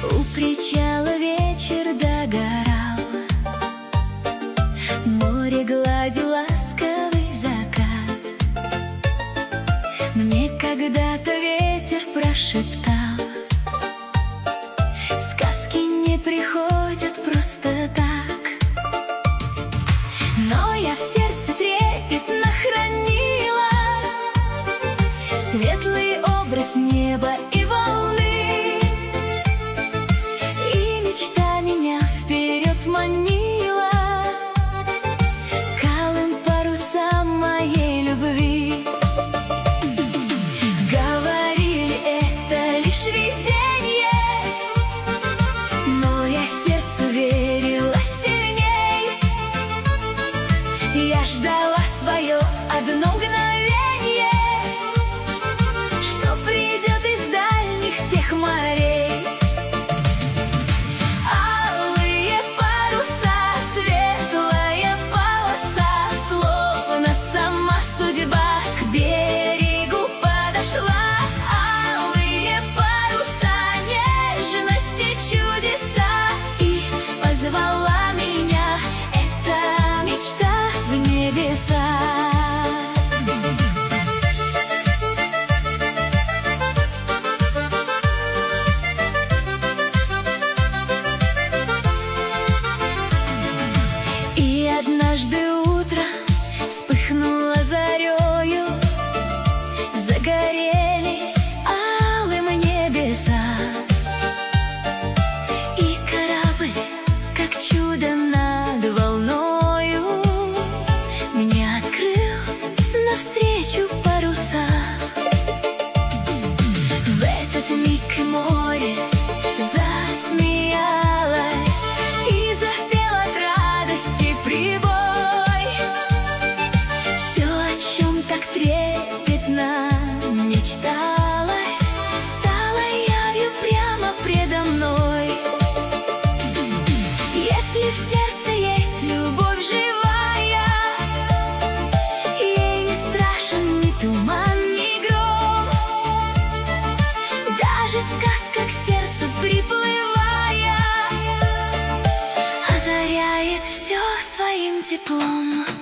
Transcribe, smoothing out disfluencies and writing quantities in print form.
У причала вечер догорал, море гладил ласковый закат. Мне когда-то ветер прошептал: сказки не приходят просто так. Но я в сердце трепетно хранила светлый образ неба и волны, и мечта меня вперед манила к алым парусам моей любви. Говорили, это лишь видение, но я сердцу верила сильней. Я ждала свое одно мгновение, что придет из дальних тех морей. Алые паруса, светлая полоса, словно сама судьба к берегу подошла. Алые паруса, нежности, чудеса, и позвала меня эта мечта в небеса. И однажды утром вспыхнула зарею, загорелись алым небеса, и корабль, как чудо над волною, мне открыл навстречу паруса. В этот миг море засмеялось и запел от радости прибой. Все, о чем так трепетно мечталось, стало явью прямо предо мной. Если в сердце есть любовь живая, ей не страшен ни туман, ни гром. Даже сказка к сердцу приплывая озаряет все своим теплом.